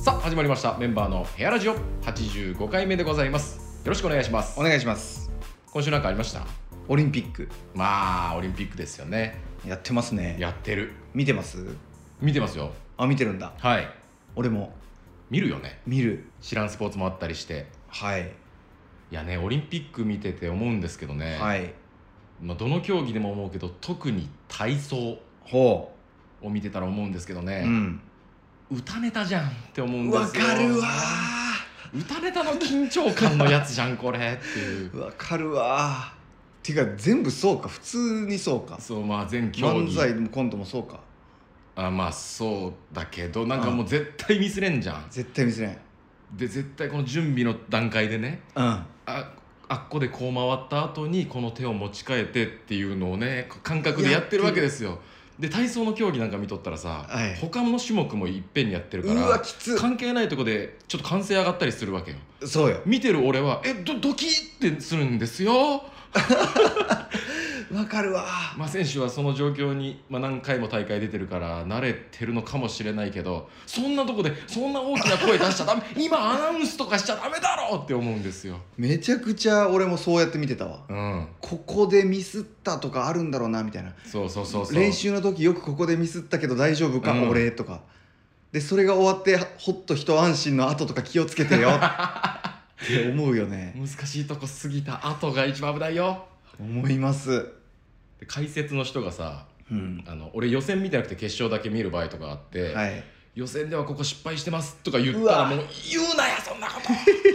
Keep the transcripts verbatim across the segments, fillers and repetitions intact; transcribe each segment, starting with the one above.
さあ始まりましたメンバーのヘアラジオはちじゅうごかいめでございます。よろしくお願いします。 お願いします。 今週なんかありました？ オリンピックまあオリンピックですよね。 やってますね。 やってる。 見てます？ 見てますよ。 あ、見てるんだ。 はい。 俺も見るよね。 見る。 知らんスポーツもあったりして。 はい。 いやね、オリンピック見てて思うんですけどね、 はい。 まあ、どの競技でも思うけど特に体操ほを見てたら思うんですけどう。 ね、 うん。 歌ネタじゃんって思うんですよ。 わかるわ歌ネタの緊張感のやつじゃんこれっていう。 ー。わかるわー。てか全部そうか。普通にそうか。 そう、まあ全競技漫才もコントもそうか。 あ、まあそうだけどなんかもう絶対ミスれんじゃん。 絶対ミスれん。 で絶対この準備の段階でね、 うん。 ああっこでこう回った後にこの手を持ち替えてっていうのをね感覚でやってるわけですよ。で体操の競技なんか見とったらさ、 はい、 他の種目もいっぺんにやってるから、 うわきつ関係ないとこでちょっと歓声上がったりするわけよ。 そうよ。 見てる俺はえドドキッってするんですよ。 わかるわ。 まあ選手はその状況に、まあ、何回も大会出てるから慣れてるのかもしれないけど、そんなとこでそんな大きな声出しちゃダメ今アナウンスとかしちゃダメだろって思うんですよ。 めちゃくちゃ俺もそうやって見てたわ。 うん、 ここでミスったとかあるんだろうなみたいな。 そうそうそうそう。 練習の時よくここでミスったけど大丈夫か、 うん、 俺とかで、それが終わってほっと一安心の後とか気をつけてよって思うよね。 難しいとこ過ぎた後が一番危ないよ。 思います。 で解説の人がさ、 うん、 あの俺予選見てなくて決勝だけ見る場合とかあって、 はい、 予選ではここ失敗してますとか言ったらもう言うなやそんなこと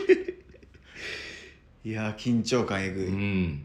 いや緊張感えぐい、 うん、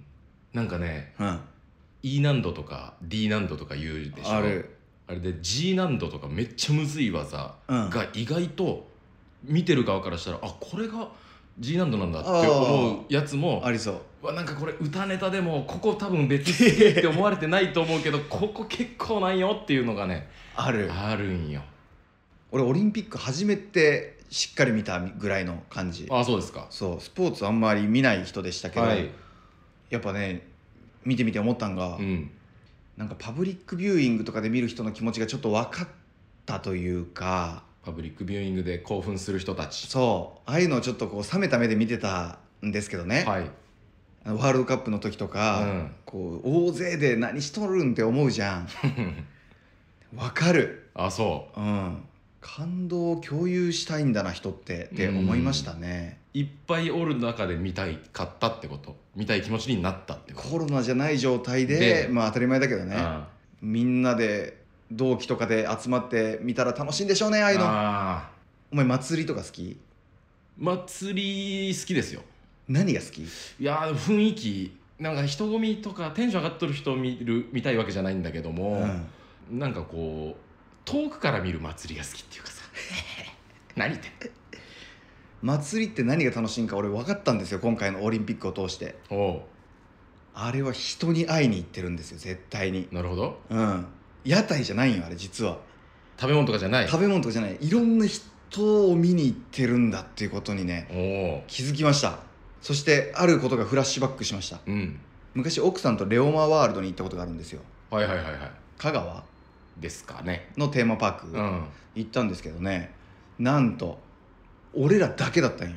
なんかね、 うん、 E 難度とか D 難度とか言うでしょ。 ある。 あれで G 難度とかめっちゃむずい技うんが意外と見てる側からしたら、あこれが G 難度なんだって思うやつもありそう。 わなんかこれ歌ネタでもここ多分別にって思われてないと思うけどここ結構なんよっていうのがねある。 あるんよ。 俺オリンピック初めてしっかり見たぐらいの感じ。 あ、そうですか。 そうスポーツあんまり見ない人でしたけど、 はい、 やっぱね見てみて思ったんが、 うん、 なんかパブリックビューイングとかで見る人の気持ちがちょっと分かったというか、 パブリックビューイングで興奮する人たち、 そうああいうのをちょっとこう冷めた目で見てたんですけどね、 はい、 ワールドカップの時とか、うん、こう大勢で何しとるんって思うじゃん分かる。 あ、そう、 うん、感動を共有したいんだな人ってって思いましたね。 いっぱいおる中で見たいかったってこと、見たい気持ちになったってこと。 コロナじゃない状態 で, でまあ当たり前だけどね、 うん、 みんなで同期とかで集まって見たら楽しいんでしょうね、ああいうの。あ、お前祭りとか好き？ 祭り好きですよ。 何が好き？ いや雰囲気なんか人混みとかテンション上がっとる人を見る見たいわけじゃないんだけども、うん、なんかこう遠くから見る祭りが好きっていうかさ何って祭りって何が楽しいんか俺分かったんですよ、今回のオリンピックを通して。 おう、 あれは人に会いに行ってるんですよ絶対に。 なるほど。 うん、屋台じゃないよあれ実は。 食べ物とかじゃない。 食べ物とかじゃない、いろんな人を見に行ってるんだっていうことにね、気づきました。そしてあることがフラッシュバックしました、うん、昔奥さんとレオマワールドに行ったことがあるんですよ。 はいはいはいはい。 香川ですかねのテーマパーク、うん、行ったんですけどね、なんと俺らだけだったんよ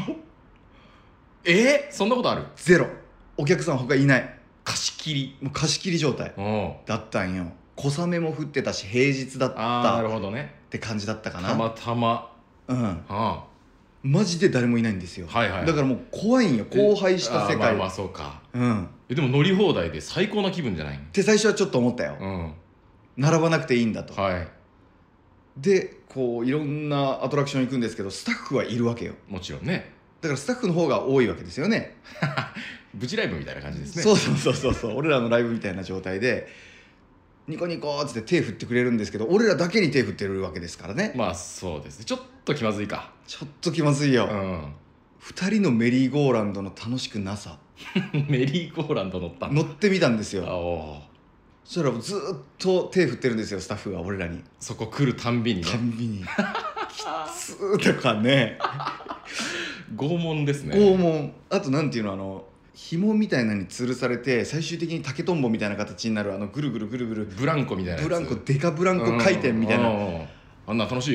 えー、そんなことある？ ゼロ。お客さん他いない。 貸し切り、 もう貸し切り状態だったんよ。小雨も降ってたし平日だったって感じだったかな。 たまたま、 うん、はあ、マジで誰もいないんですよ、はいはい、だからもう怖いんよ、荒廃した世界。 まあまあそうか、うん、えでも乗り放題で最高な気分じゃない？ って最初はちょっと思ったよ、うん、並ばなくていいんだと、はい、でこういろんなアトラクション行くんですけどスタッフはいるわけよ。 もちろんね。 だからスタッフの方が多いわけですよねブチライブみたいな感じですね。 そうそうそうそうそう俺らのライブみたいな状態でニコニコーって手振ってくれるんですけど、俺らだけに手振ってるわけですからね。 まあそうですね、ちょっと気まずいか。 ちょっと気まずいよ、うん、ふたりのメリーゴーランドの楽しくなさメリーゴーランド乗ったんだ。 乗ってみたんですよ。 おそしたらずっと手振ってるんですよスタッフが俺らに。 そこ来るたんびにね、 たんびにきつーとかね拷問ですね。 拷問。あとなんていうの、あの紐みたいなのに吊るされて最終的に竹とんぼみたいな形になるあのぐるぐるぐるぐるブランコみたいなやつ。 ブランコデカブランコ回転みたいな、 あんな楽しいよ。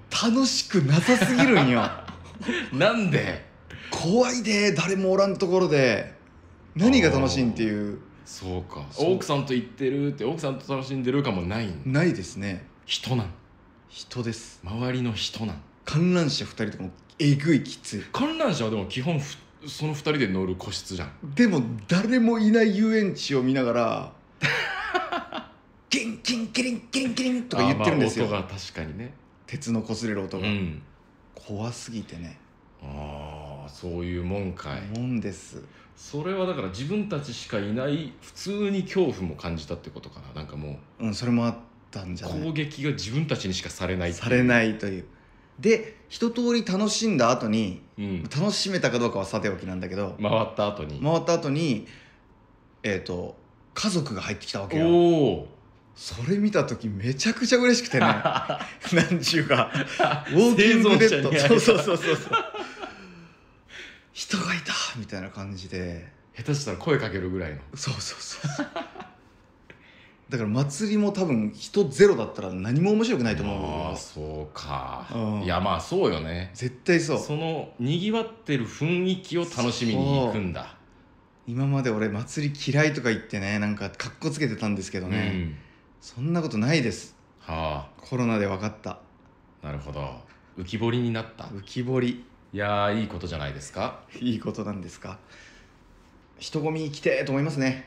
楽しくなさすぎるんよなんで怖いで誰もおらんところで何が楽しいんっていう。 そうか、 そう奥さんと行ってるって奥さんと楽しんでるかもないん。 ないですね。 人なん、 人です。 周りの人なん。 観覧車ふたりとかもえぐいきつい。 観覧車はでも基本ふそのふたりで乗る個室じゃん。 でも誰もいない遊園地を見ながらキンキンキリンキリンキリンとか言ってるんですよ。 あーまあ音が確かにね。 鉄の擦れる音が、 うん、 怖すぎてね。 ああそういうもんかい。 もんです。 それはだから自分たちしかいない普通に恐怖も感じたってことかな。なんかもううんそれもあったんじうゃない。 攻撃が自分たちにしかされないっていうされないという。で一通り楽しんだ後に、 うん、 楽しめたかどうかはさておきなんだけど、 回った後に回った後にえっ、と家族が入ってきたわけよ。 おおそれ見た時めちゃくちゃ嬉しくてねなんちゅうかウォーキングデッド、そうそうそうそうそう人がいたみたいな感じで、 下手したら声かけるぐらいの。 そうそうそうだから祭りも多分人ゼロだったら何も面白くないと思うよ。 ああそうか、 うんいやまあそうよね。 絶対そう。 そのにぎわってる雰囲気を楽しみに行くんだ。 今まで俺祭り嫌いとか言ってね、なんかかっこつけてたんですけどね、うん、そんなことないです。はあ、コロナで分かった。 なるほど。浮き彫りになった。 浮き彫り。 いやーいいことじゃないですか。 いいことなんですか。人混み行きてーと思いますね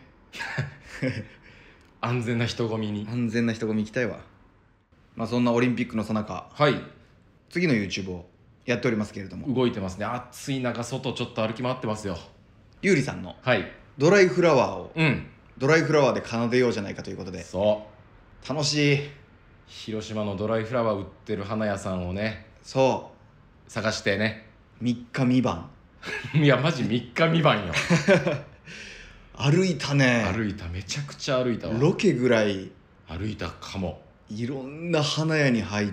安全な人混みに。 安全な人混み行きたいわ。まあそんなオリンピックの最中、 はい、 次の YouTube をやっておりますけれども、 動いてますね。暑い中外ちょっと歩き回ってますよ。 ゆうりさんのはいドライフラワーを、 うん、 ドライフラワーで奏でようじゃないかということで。 そう楽しい。 広島のドライフラワー売ってる花屋さんをね、 そう探してねみっかみばんいやマジみっかみばんよ歩いたね。 歩いた、めちゃくちゃ歩いたわ。 ロケぐらい歩いたかも。 いろんな花屋に入って。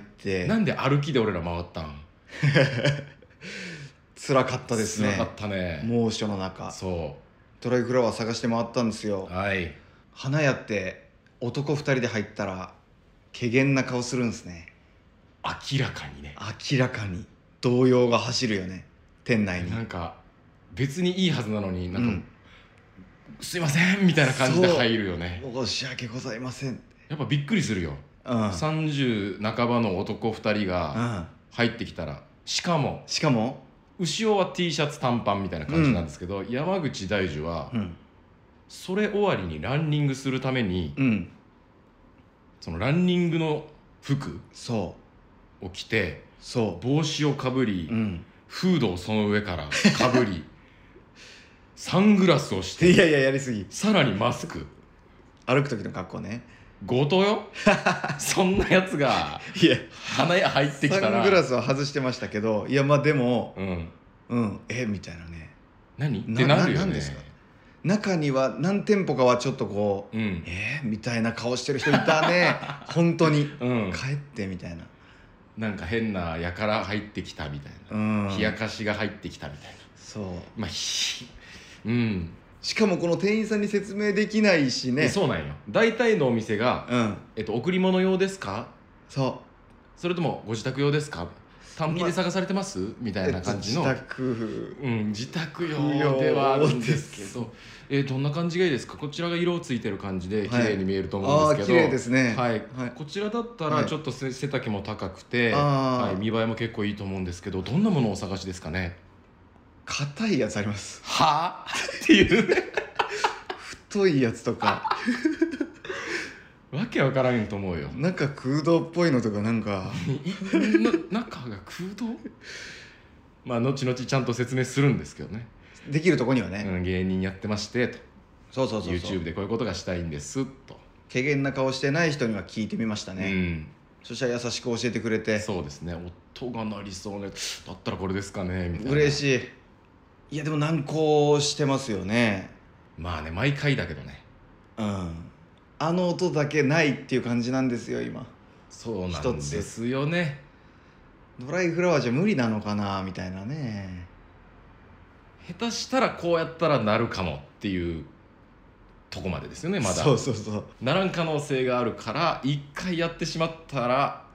なんで歩きで俺ら回ったん辛かったですね。 辛かったね、 猛暑の中。 そうドライフラワー探して回ったんですよ。 はい。 花屋って男ふたりで入ったら怪げな顔するんですね。 明らかにね。 明らかに動揺が走るよね、店内に。 なんか別にいいはずなのになんか、うん、すいませんみたいな感じで入るよね。 申し訳ございません。 やっぱびっくりするよ、うん、さんじゅう半ばの男ふたりが入ってきたら、うん、しかもしかも牛尾は T シャツ短パンみたいな感じなんですけど、うん、山口大樹は、うん、それ終わりにランニングするために、うん、そのランニングの服を着て、そう帽子をかぶり、うん、フードをその上からかぶりサングラスをして、 いやいややりすぎ。 さらにマスク、 歩く時の格好ね。 強盗よそんなやつがいや花屋入ってきたら。 サングラスは外してましたけど、いやまあでもうんうんえみたいなね。 何ってなるよね。 ですか。中には何店舗かはちょっとこう、うん、えー、みたいな顔してる人いたね本当に、うん、帰ってみたいな。 なんか変なやから入ってきたみたいな、うん、冷やかしが入ってきたみたいな。そうまあひうんしかもこの店員さんに説明できないしね。 そうなんよ。大体のお店が、うんえっと、贈り物用ですか、そうそれともご自宅用ですか、単品で探されてます、ま、みたいな感じの、 自宅うん自宅用ではあるんですけどえー、どんな感じがいいですか。こちらが色をついてる感じで綺麗に見えると思うんですけど、 はい、あ綺麗ですね、 はいはい、こちらだったらちょっと背丈も高くて、はい、見栄えも結構いいと思うんですけど、どんなものをお探しですかね。 硬いやつあります。 はぁっていう太いやつとかわけわからんと思うよ。 中空洞っぽいのとかなんかな中が空洞まあ後々ちゃんと説明するんですけどね、 できるとこにはね、 うん、芸人やってましてと、 そうそうそうそう YouTube でこういうことがしたいんですと。 怪げな顔してない人には聞いてみましたね、うん、そしたら優しく教えてくれて。 そうですね、音が鳴りそうね、だったらこれですかねみたいな。 嬉しい。いやでも難航してますよね。 まあね毎回だけどね、 うんあの音だけないっていう感じなんですよ今。 そうなんですよね。 ドライフラワーじゃ無理なのかなみたいなね。 下手したらこうやったらなるかもっていうとこまでですよねまだ。 そうそうそう。 ならん可能性があるから一回やってしまったら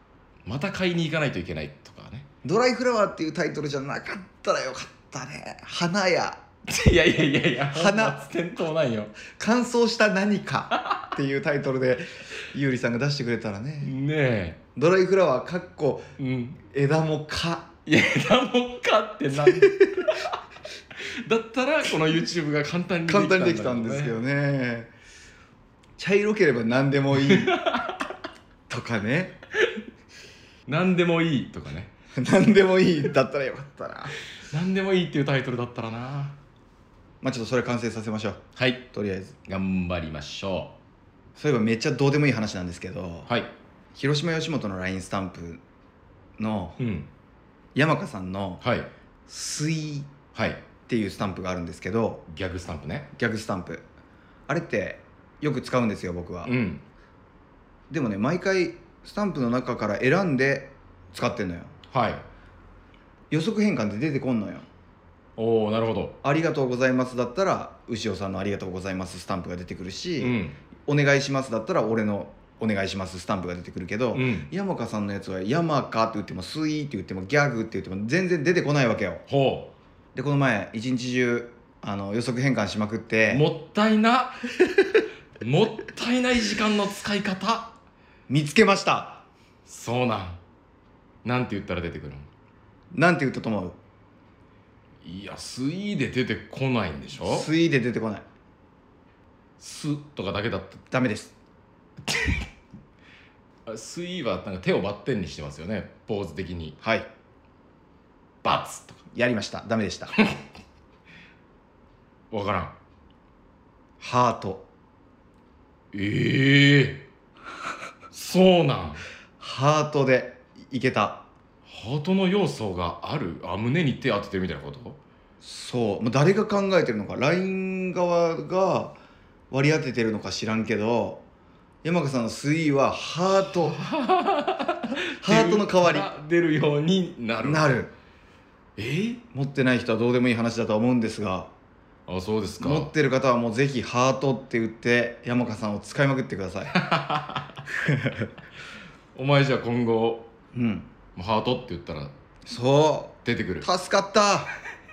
また買いに行かないといけないとかね。 ドライフラワーっていうタイトルじゃなかったらよかったね。花やいやいやいやいや、 花末転倒ないよ。 乾燥した何かっていうタイトルでゆうりさんが出してくれたらね。 ねえ。 ドライフラワーかっこ、 うん、 枝もか。 いや枝もかってなんだったらこの YouTube が簡単にできたんだけど、ね、 簡単にできたんですけどね。茶色ければ何でもいいとかね。 何でもいいとかね。 何でもいいだったらよかったな。 何でもいいっていうタイトルだったらな。 まあちょっとそれ完成させましょう。 はい、 とりあえず頑張りましょう。そういえばめっちゃどうでもいい話なんですけど、 はい、 広島吉本の ライン スタンプの、 うん、 山香さんのはい 「水」 はいっていうスタンプがあるんですけど、 ギャグスタンプね。 ギャグスタンプ、あれってよく使うんですよ僕は、 うん、 でもね毎回スタンプの中から選んで使ってんのよ。 はい。 予測変換で出てこんのよ。 おお、なるほど。 ありがとうございますだったら牛尾さんのありがとうございますスタンプが出てくるし、 うん、 お願いしますだったら俺のお願いしますスタンプが出てくるけど、うん、山香さんのやつは山香って言ってもスイーって言ってもギャグって言っても全然出てこないわけよ。 ほうでこの前一日中あの予測変換しまくって、 もったいなもったいない時間の使い方見つけました。 そうなん。なんて言ったら出てくるの？ なんて言ったと思う？ いや、スイで出てこないんでしょ？ スイで出てこない。 スとかだけだった。 ダメですスイはなんか手をバッテンにしてますよね、ポーズ的に。 はい。 バツとかやりました。ダメでしたわからん。 ハート。 ええー、そうなん。 ハートでいけた。 ハートの要素がある。あ、胸に手当ててるみたいなこと？ そう、もう誰が考えてるのか ライン 側が割り当ててるのか知らんけど、山香さんのスイーはハートハートの代わり出るようになるなる。 えー、 持ってない人はどうでもいい話だとは思うんですが、 あ、そうですか。 持ってる方はもうぜひハートって言って山香さんを使いまくってくださいお前じゃあ今後、 うん、 ハートって言ったらそう出てくる。 助かった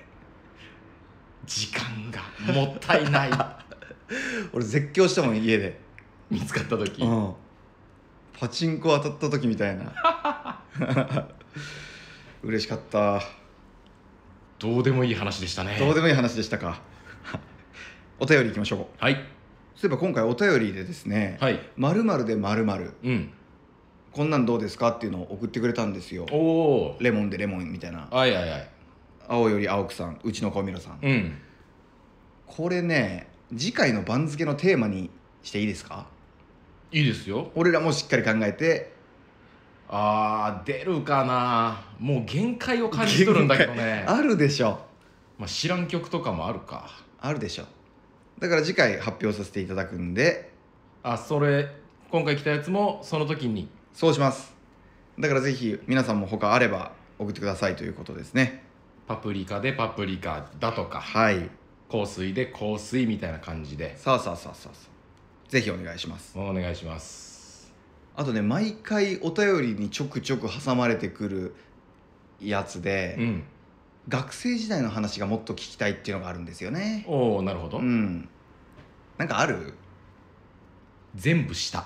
時間がもったいない俺絶叫したもん家で見つかった時、 うん、パチンコ当たった時みたいな嬉しかった。 どうでもいい話でしたね。 どうでもいい話でしたかお便りいきましょう。 はい。 そういえば今回お便りでですね、 はい、 〇〇で〇〇、 うん、 こんなんどうですかっていうのを送ってくれたんですよ。 おお。 レモンでレモンみたいな。 はいはいはい。 青より青くさん、うちの小ミロさん、 うん、 これね次回の番付のテーマにしていいですか？ いいですよ。 俺らもしっかり考えて。 あー、出るかな。もう限界を感じ取るんだけどね。 あるでしょ。 まあ知らん曲とかもあるか。 あるでしょ。だから次回発表させていただくんで。 あ、それ今回来たやつもその時に。 そうします。だからぜひ皆さんも他あれば送ってくださいということですね。 パプリカでパプリカだとか、 はい、 香水で香水みたいな感じで。 さあさあさあさあさあ、ぜひお願いします。 お願いします。 あとね、毎回お便りにちょくちょく挟まれてくるやつで、うん、学生時代の話がもっと聞きたいっていうのがあるんですよね。 おお、なるほど。 うん。なんかある？ 全部した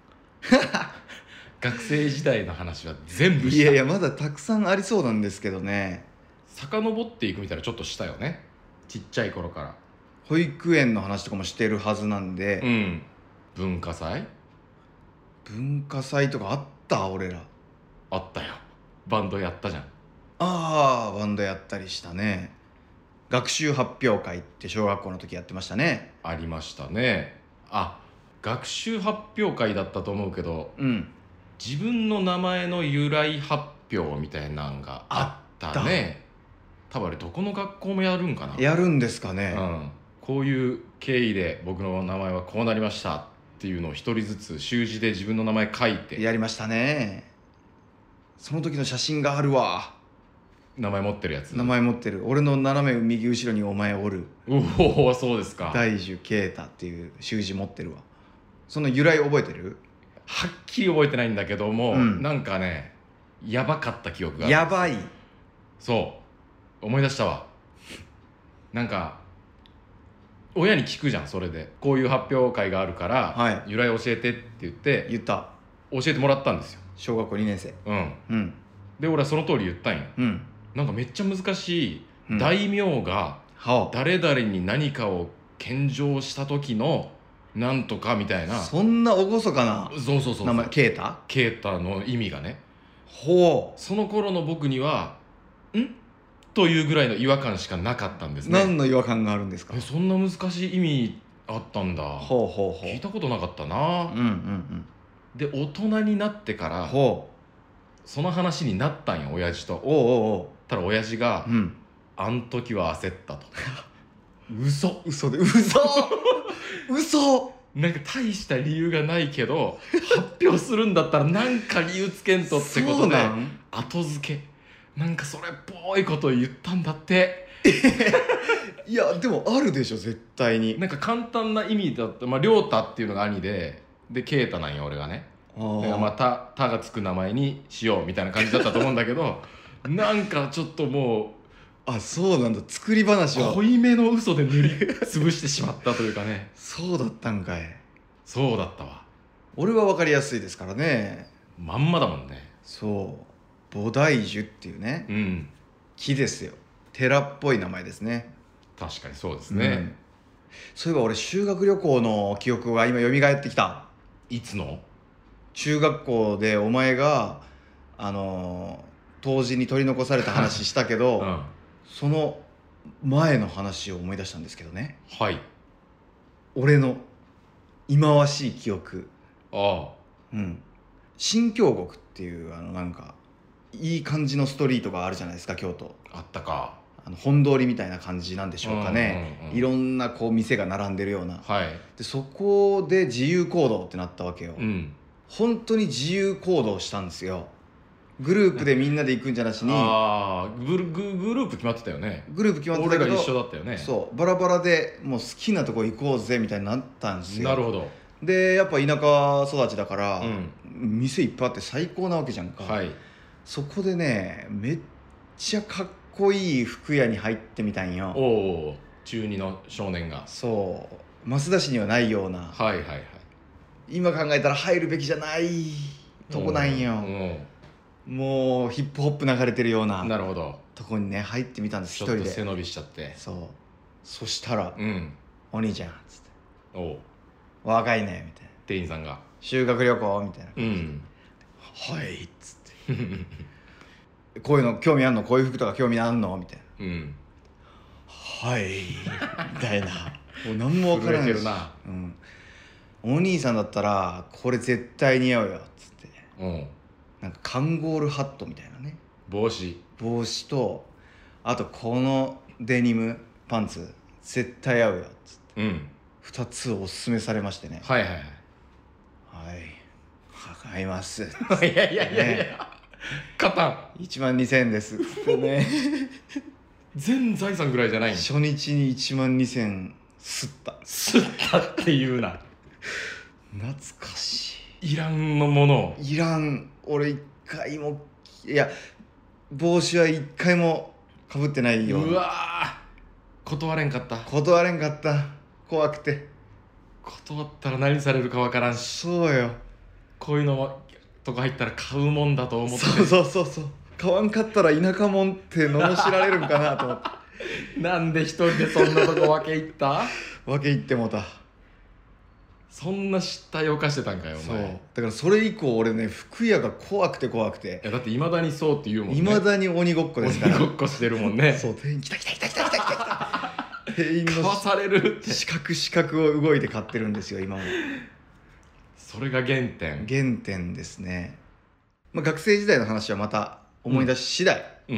学生時代の話は全部した。 いやいや、まだたくさんありそうなんですけどね。 遡っていくみたいなちょっとしたよね、ちっちゃい頃から。 保育園の話とかもしてるはずなんで、 うん、文化祭文化祭とかあった？俺らあったよ。バンドやったじゃん。 ああ、バンドやったりしたね。学習発表会って小学校の時やってましたね。 ありましたね。あ、学習発表会だったと思うけど、うん、自分の名前の由来発表みたいなのがあったね。多分あれどこの学校もやるんかな。 やるんですかね。 うん、こういう経緯で僕の名前はこうなりましたっていうのを一人ずつ習字で自分の名前書いて。 やりましたね。その時の写真があるわ。 名前持ってるやつ。 名前持ってる。俺の斜め右後ろにお前おる。 おお、そうですか。 大樹啓太っていう習字持ってるわ。その由来覚えてる？ はっきり覚えてないんだけども、うん、なんかね、 やばかった記憶がある。 やばい。 そう思い出したわ。なんか親に聞くじゃん。それでこういう発表会があるから、はい、由来教えてって言って言った教えてもらったんですよ。 小学校にねん生。 うん、うん、で俺はその通り言ったんよ、うん、なんかめっちゃ難しい、うん、大名が誰々に何かを献上した時のなんとかみたいな、 そんな厳かなそうそうそう名前、ケータケータの意味がね、 ほう、 その頃の僕にはんというぐらいの違和感しかなかったんですね。 何の違和感があるんですか？ えそんな難しい意味あったんだ。 ほうほうほう、 聞いたことなかったな。うんうんうん。で大人になってからほうその話になったんよ親父と。 おうおうおう。 ただ親父が、うん、あん時は焦ったと嘘嘘で嘘嘘なんか大した理由がないけど発表するんだったらなんか理由つけんとってことで後付けなんかそれっぽいことを言ったんだっていやでもあるでしょ絶対に。 なんか簡単な意味だったまあ亮太っていうのが兄でで啓太なんよ俺がね。だからまあた「た」がつく名前にしようみたいな感じだったと思うんだけどなんかちょっともうあそうなんだ作り話は濃いめの嘘で塗りつぶしてしまったというかねそうだったんかい。 そうだったわ。 俺は分かりやすいですからね。 まんまだもんね。 そう菩提樹っていうね、うん、木ですよ。寺っぽい名前ですね。 確かにそうですね、うん、 そういえば俺修学旅行の記憶が今蘇ってきた。 いつの？ 中学校でお前があの当時に取り残された話したけど、うん、その前の話を思い出したんですけどね。 はい。 俺の忌まわしい記憶。 ああ。 うん。新京極っていうあのなんかいい感じのストリートがあるじゃないですか京都。 あったか。 あの本通りみたいな感じなんでしょうかね、うんうんうん、いろんなこう店が並んでるような、はい、でそこで自由行動ってなったわけよ、うん、本当に自由行動したんですよ。グループでみんなで行くんじゃなしにあグルググループ決まってたよね。 グループ決まってたけど俺ら一緒だったよね。 そうバラバラでもう好きなとこ行こうぜみたいになったんですよ。 なるほど。 でやっぱ田舎育ちだから、うん、店いっぱいあって最高なわけじゃんか、はい、そこでねめっちゃかっこいい服屋に入ってみたんよ。 おお中二の少年が。 そう増田市にはないような、 はいはいはい、 今考えたら入るべきじゃないとこなんよ。もうヒップホップ流れてるようななるほどとこにね入ってみたんです。 ちょっと背伸びしちゃって。 そうそしたら、うん、お兄ちゃんっつってお若いねみたいな店員さんが修学旅行みたいな感じで、うん、はいっつってこういうの興味あんのこういう服とか興味あんのみたいな、うん、はいみたいなもう何も分からないし、うん、お兄さんだったらこれ絶対似合うよっつって、うん、なんかカンゴールハットみたいなね帽子帽子とあとこのデニムパンツ絶対合うよっつって、うん、ふたつおすすめされましてね。 はいはいはいはい買いますいやいやいやいや買ったんいちまんにせんえんですってね全財産ぐらいじゃないの。 初日にいちまんにせんえんすったすったっていうな懐かしい。いらんのものいらん。俺一回もいや帽子は一回もかぶってないよ。 うわ断れんかった。 断れんかった怖くて。 断ったら何されるかわからんし。 そうよこういうのもとか入ったら買うもんだと思って。 そうそうそうそう買わんかったら田舎もんって罵られるんかなと思ってなんで一人でそんなとこ分け入った分け入ってもた。 そんな失態を犯してたんかよお前。 そうだからそれ以降俺ね服屋が怖くて怖くて。 いやだっていまだにそうって言うもんね。 いまだに鬼ごっこですから。 鬼ごっこしてるもんね。 そう店員来た来た来た来た来た来た店員の買わされるって四角四角を動いて買ってるんですよ今も。 それが原点。 原点ですね、まあ、学生時代の話はまた思い出し次第喋、うん、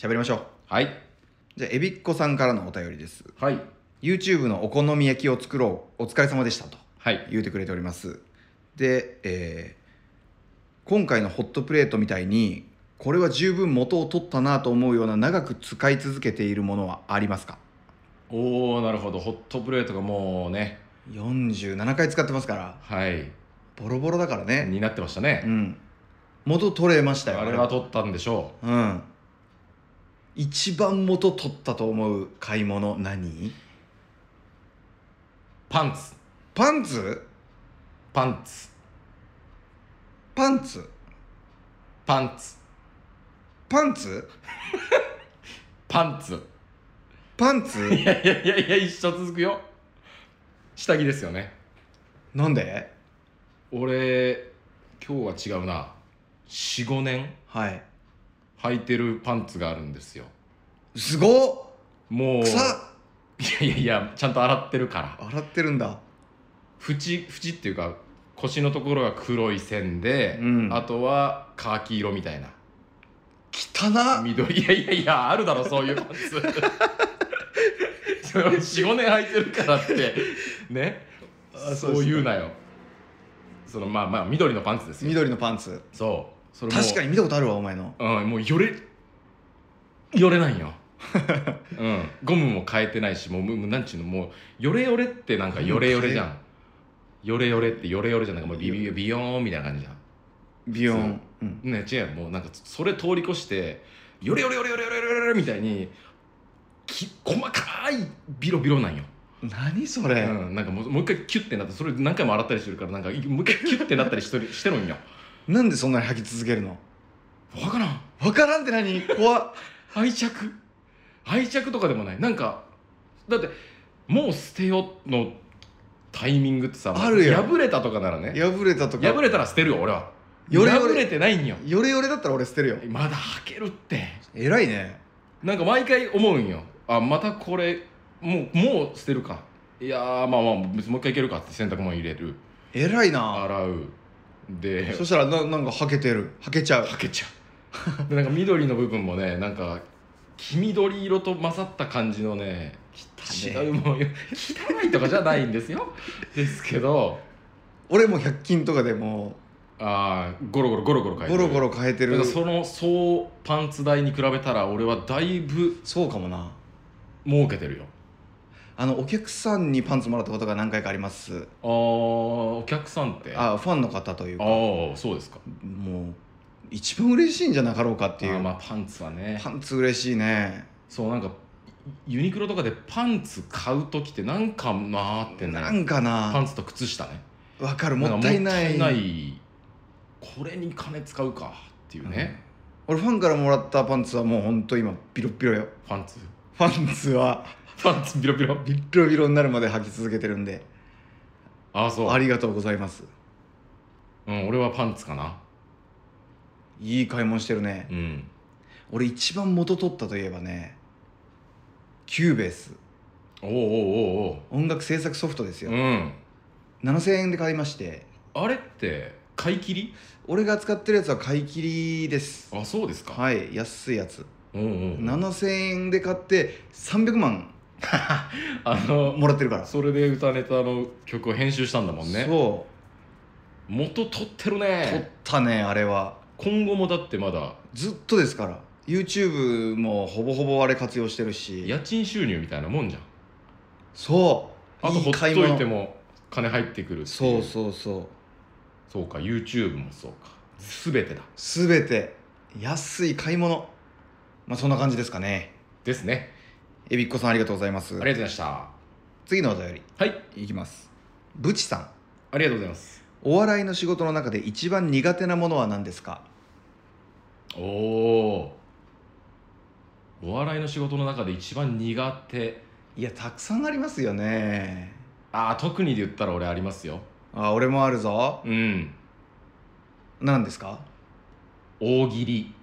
りましょう。 はい。 じゃあえびっこさんからのお便りです。 はい。 YouTube のお好み焼きを作ろうお疲れ様でしたとはい言うてくれております。で、えー、今回のホットプレートみたいにこれは十分元を取ったなと思うような長く使い続けているものはありますか？ おーなるほど。ホットプレートがもうねよんじゅうななかい使ってますから。 はい。 ボロボロだからね。 になってましたね。 うん。 元取れましたよ。 あれは取ったんでしょう。うん一番元取ったと思う買い物何？ パンツパンツパンツパンツパンツパンツパンツパンツいやいやいやいや一生続くよ。下着ですよね。 なんで？ 俺今日は違うな。 よん,ご 年はい履いてるパンツがあるんですよ。 すごっもう臭っいやいやいやちゃんと洗ってるから。 洗ってるんだ。 縁縁っていうか腰のところが黒い線で、 うん、 あとはカーキ色みたいな汚な緑。いやいやいやあるだろそういうパンツそれ俺 よん,ご 年履いてるからってね。 あそう言うなよ。そのまあまあ緑のパンツですよ。 緑のパンツそうそれも確かに見たことあるわお前の。 うんもうよれよれないようん、ゴムも変えてないしもうもうなんちゅうのもうよれよれってなんかよれよれじゃん。よれよれってよれよれじゃなんかもうビビビヨーンみたいな感じじゃん。 ビヨーン、うん、 ね違うもうなんかそれ通り越してよれよれよれよれよれよれよれみたいにき細かいビロビロなんよ。 何それ、 うん、なんかもうもう一回キュッてなってそれ何回も洗ったりしてるからなんかもう一回キュッてなったりしてるしてるんよ。 なんでそんなに履き続けるの？ 分からん。 分からんって何？怖っ愛着愛着とかでもない。なんかだってもう捨てよのタイミングってさあるよ。 破れたとかならね。 破れたとか破れたら捨てるよ俺は。 よれよれ破れてないんよ。 よれよれだったら俺捨てるよ。 まだ履けるって。 偉いね。 なんか毎回思うんよ。あまたこれもうもう捨てるか。いやーまあまあ別にもう一回いけるかって洗濯物入れる。 偉いな。 洗う。でそしたらななんか履けてる履けちゃう履けちゃうでなんか緑の部分もねなんか黄緑色と混ざった感じのね違うもんよ。汚いとかじゃないんですよですけど俺もひゃく均とかでもあーゴロゴロゴロゴロ変えてる。 ゴロゴロ変えてる。 だからその総パンツ代に比べたら俺はだいぶそうかもな。 儲けてるよ。 あのお客さんにパンツもらったことが何回かあります。 あーお客さんってあファンの方というか。 ああそうですか。 もう一番嬉しいんじゃなかろうかっていう。 あまあパンツはねパンツ嬉しいね。 そうなんかユニクロとかでパンツ買う時ってなんかなーってね。 なんかなパンツと靴下ね。 わかる。もったいない。 もったいないこれに金使うかっていうね、 うん、俺ファンからもらったパンツはもうほんと今ビロビロよ。 ファンツファンツはパンツビロビロビロビロになるまで履き続けてるんで。 ああそうありがとうございます。 うん俺はパンツかな。 いい買い物してるね。 うん俺一番元取ったといえばねキューベース。 おうおうおうおう音楽制作ソフトですよ、 うんななせんえんで買いまして。 あれって買い切り？ 俺が使ってるやつは買い切りです。 あそうですか。 はい安いやつ。 おうおうおうななせんえんで買ってさんびゃくまんあのもらってるから。 それで歌ネタの曲を編集したんだもんね。 そう元取ってる取っね。 たねあれは。 今後もだってまだずっとですから。 YouTube もほぼほぼあれ活用してるし。 家賃収入みたいなもんじゃん。 そうあとほっといい買物いても金入ってくるっていそうそうそうそうか YouTube もそうか全てだ全て安い買い物。まあそんな感じですかね。 ですね。 えびっこさんありがとうございます。 ありがとうございました。 次のお便りはいいきます。ブチさん、 ありがとうございます。 お笑いの仕事の中で一番苦手なものは何ですか？ おおお笑いの仕事の中で一番苦手。 いやたくさんありますよね。 ああ特にで言ったら俺ありますよ。 あ俺もあるぞ。 うん何ですか？ 大喜利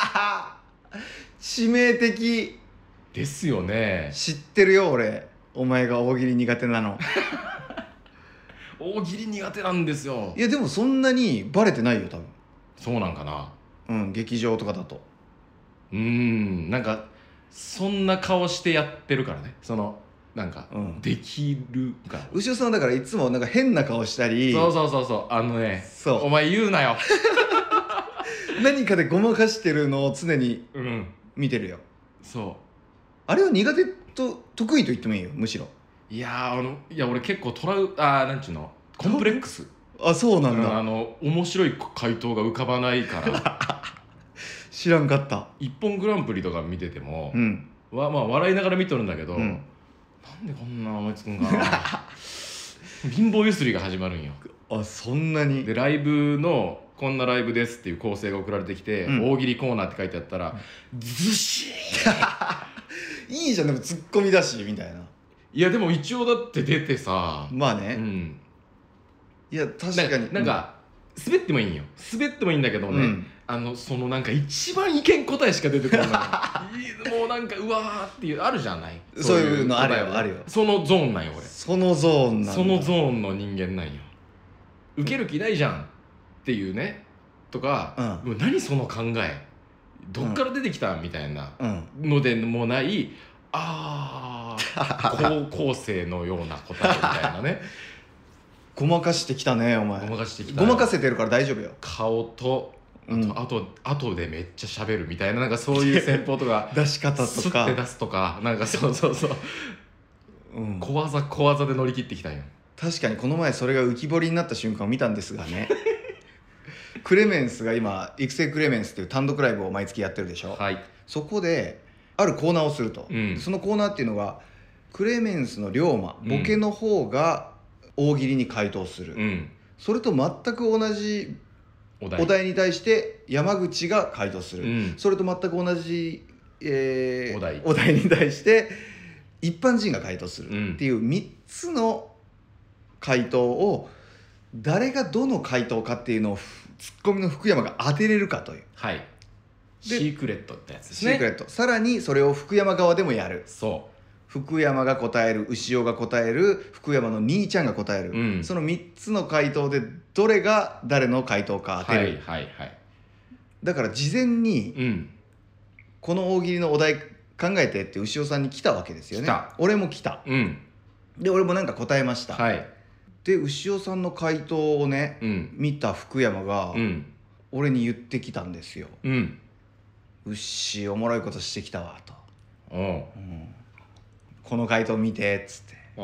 致命的。 ですよね。 知ってるよ俺お前が大喜利苦手なの大喜利苦手なんですよ。 いやでもそんなにバレてないよ多分。 そうなんかな。 うん劇場とかだと。 うーんなんかそんな顔してやってるからね。そのなんか、 うん、 できるから牛尾さんはだからいつもなんか変な顔したり。 そうそうそうそうあのねそうお前言うなよ何かでごまかしてるのを常にうん見てるよ。 そあれは苦手と得意と言ってもいいよむしろ。 ういやーあのいや俺結構トラウあーなんちゅうのコンプレックスあ、そうなんだ。 あの面白い回答が浮かばないから知らんかった。 一本グランプリとか見てても、 うん、 わまあ笑いながら見とるんだけど、 うん、 なんでこんな思いつくんかな貧乏ゆすりが始まるんよ。 あ、そんなに。 でライブのこんなライブですっていう構成が送られてきて、うん、大喜利コーナーって書いてあったら、うん、ずしーいいじゃん、でもツッコミだしみたいな。 いやでも一応だって出てさ、 まあね、 うん、 いや確かになんか滑ってもいいんよ、滑ってもいいんだけどね、うん、あのそのなんか一番意見答えしか出てこないもうなんかうわーっていうあるじゃない、 そういうのあるよあるよ、 そのゾーンなんよ俺、 そのゾーンなんだ、 そのゾーンの人間なんよ。受ける気ないじゃんっていうねとか、うん、もう何その考えどっから出てきた、うん、みたいなのでもない、あー高校生のような答えみたいなねごまかしてきたねお前。 ごまかしてきた。 ごまかせてるから大丈夫よ。 顔とあと、うん、あと後でめっちゃ喋るみたいな、なんかそういう戦法とか出し方とかスッて出すとか、なんかそうそうそう、うん、小技小技で乗り切ってきたんよ。 確かにこの前それが浮き彫りになった瞬間を見たんですがねクレメンスが今育成クレメンスっていう単独ライブを毎月やってるでしょ、 はい、 そこであるコーナーをすると、うん、そのコーナーっていうのがクレメンスの龍馬ボケの方が大喜利に回答する、うん、それと全く同じお題、お題に対して山口が回答する、うん、それと全く同じ、えー、お題、お題に対して一般人が回答するっていうみっつの回答を誰がどの回答かっていうのをツッコミの福山が当てれるかという、 はい、シークレットってやつですね。 シークレット。さらにそれを福山側でもやる。 そう、 福山が答える、牛尾が答える、福山の兄ちゃんが答える、うん、そのみっつの回答でどれが誰の回答か当てる、はいはいはい、だから事前に、うん、この大喜利のお題考えてって牛尾さんに来たわけですよね。俺も来た、うん、で俺もなんか答えました、はい、で牛尾さんの回答をね、うん、見た福山が、うん、俺に言ってきたんですよ、うん、牛おもろいことしてきたわと、おう、うん、この回答見てっつって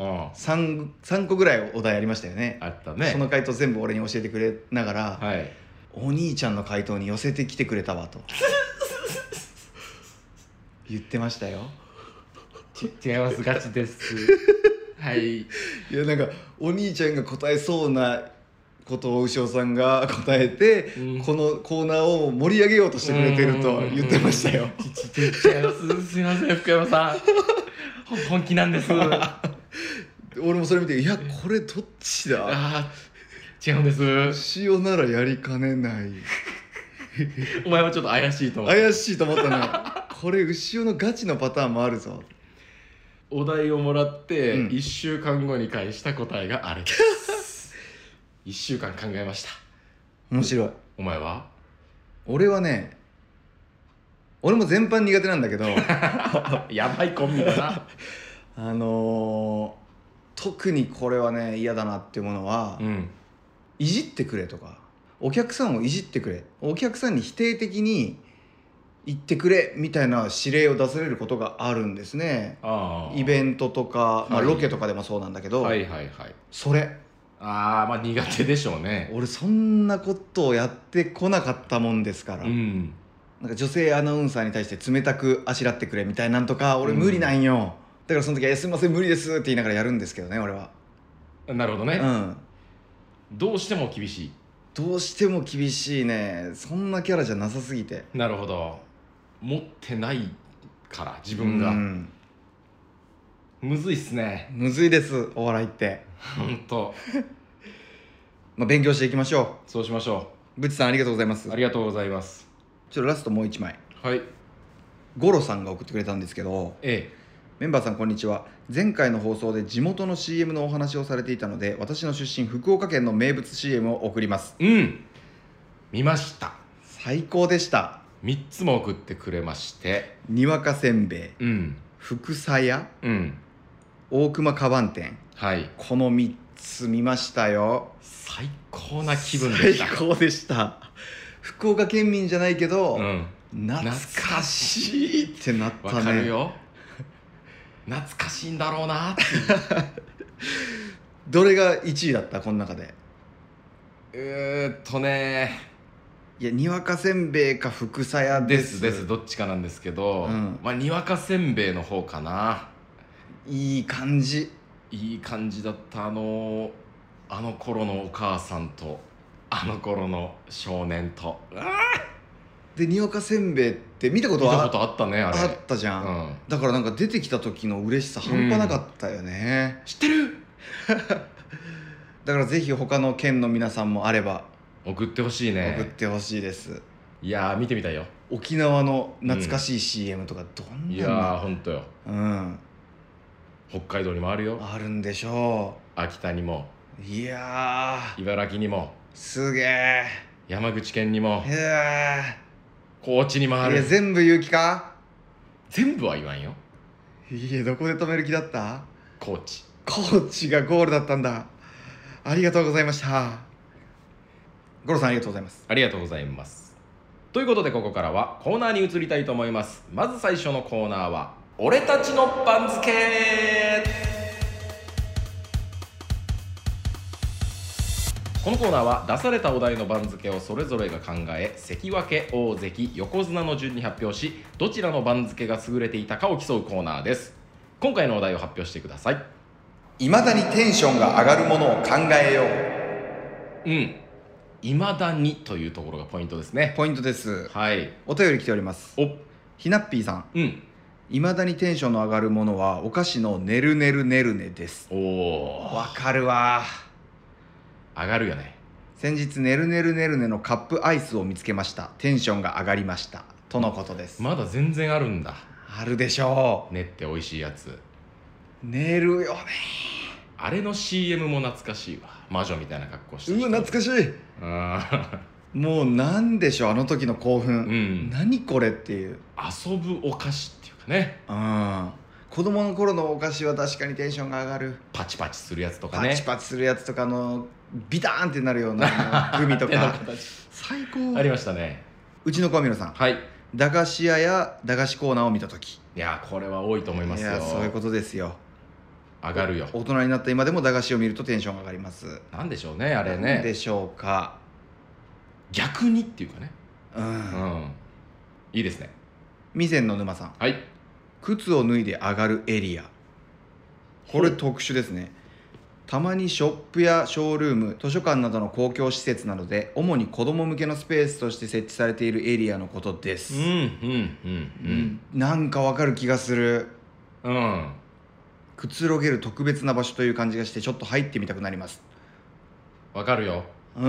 3, 3個ぐらいお題ありましたよね。 あったね。 その回答全部俺に教えてくれながら、はい、お兄ちゃんの回答に寄せてきてくれたわと言ってましたよ。 ち違います、ガチですはい。 いやなんかお兄ちゃんが答えそうなことを牛尾さんが答えて、うん、このコーナーを盛り上げようとしてくれてると言ってましたよ。 違います、すいません福山さん本気なんです俺もそれ見て、いやこれどっちだ、 あ違うんです、 牛尾ならやりかねないお前はちょっと怪しいと思った。 怪しいと思ったねこれ牛尾のガチのパターンもあるぞ。 お題をもらっていっしゅうかんごに返した答えがあれですいっしゅうかん考えました。 面白い。 お前は？ 俺はね、俺も全般苦手なんだけどやばいコンビだなあのー、特にこれはね嫌だなっていうものは、うん、いじってくれとかお客さんをいじってくれ、お客さんに否定的に言ってくれみたいな指令を出されることがあるんですね。あイベントとか、はい、まあ、ロケとかでもそうなんだけど、はいはいはい、それあまあ苦手でしょうね。 俺そんなことをやってこなかったもんですから、うん、なんか女性アナウンサーに対して冷たくあしらってくれみたいなんとか俺無理なんよ、うん、だからその時は「すいません無理です」って言いながらやるんですけどね俺は。 なるほどね、うん、どうしても厳しい。 どうしても厳しいね。そんなキャラじゃなさすぎて。 なるほど、持ってないから自分が、うん、むずいっすね。 むずいですお笑いってほんとまあ勉強していきましょう。そうしましょう。ぶちさんありがとうございます。 ありがとうございます。 ちょっとラストもう一枚。 はい。 ゴロさんが送ってくれたんですけど、ええ、メンバーさんこんにちは。前回の放送で地元の シーエム のお話をされていたので、私の出身福岡県の名物 シーエム を送ります。 うん、見ました。 最高でした。 みっつも送ってくれまして、 にわかせんべい、うん、福さ屋、うん、大熊カバン店、はい、このみっつ見ましたよ。 最高な気分でした。 最高でした。福岡県民じゃないけど、うん、懐かしいってなったね。わかるよ。 懐かしいんだろうなっていうどれがいちいだったこの中で？ えーっとねいやにわかせんべいか福さ屋でですすですどっちかなんですけど、 うん、 まあにわかせんべいの方かな。 いい感じ。 いい感じだった。あのあの頃のお母さんとあの頃の少年と、うわでにわかせんべいって見たことは見たことあったねあれ。 あったじゃん、 うん、 だからなんか出てきた時の嬉しさ半端なかったよね、 うん、知ってるだからぜひ他の県の皆さんもあれば送ってほしいね。 送ってほしいです。 いやー見てみたいよ。 沖縄の懐かしい シーエム とかどんなの、 いやーほんとよ。 うん北海道にもあるよ。 あるんでしょ秋田にもう。いやー茨城にもすげえ。 山口県にもへえ高知にもある。 いや全部言う気か。 全部は言わんよ。 いやどこで止める気だった。 高知。 高知がゴールだったんだ。ありがとうございました。ゴロさんありがとうございます。 ありがとうございます。ということでここからはコーナーに移りたいと思います。まず最初のコーナーは俺たちの番付。このコーナーは出されたお題の番付をそれぞれが考え、関脇、大関、横綱の順に発表し、どちらの番付が優れていたかを競うコーナーです。今回のお題を発表してください。 いまだにテンションが上がるものを考えよう。うん。いまだにというところがポイントですね。 ポイントです。 はい。 お便り来ております。 お、 ひなっぴーさん。 うん。 いまだにテンションの上がるものはお菓子のねるねるねるねです。 おお。 わかるわ。 上がるよね。 先日ねるねるねるねのカップアイスを見つけました。テンションが上がりましたとのことです。 まだ全然あるんだ。 あるでしょ練って美味しいやつ。 う。寝るよね。 あれの シーエム も懐かしいわ。魔女みたいな格好してうわ懐かしい。 あもうなんでしょうあの時の興奮、 うん、 何これっていう。 遊ぶお菓子っていうかね。 うん、子供の頃のお菓子は確かにテンションが上がる。 パチパチするやつとかね。 パチパチするやつとかのビターンってなるようなグミとか最高。 ありましたね。 うちの子は皆さん、 はい、 駄菓子屋や駄菓子コーナーを見た時。 いやこれは多いと思いますよ。 いやそういうことですよ。 上がるよ。 大人になった今でも駄菓子を見るとテンションが上がります。 なんでしょうねあれね。 なんでしょうか。 逆にっていうかね。 うん、うん、 いいですね。 未然の沼さん。 はい。 靴を脱いで上がるエリア。これ特殊ですね。たまにショップやショールーム、図書館などの公共施設などで主に子ども向けのスペースとして設置されているエリアのことです。 うんうんうんうん。 なんかわかる気がする。 うん。 くつろげる特別な場所という感じがしてちょっと入ってみたくなります。 わかるよ。 うん。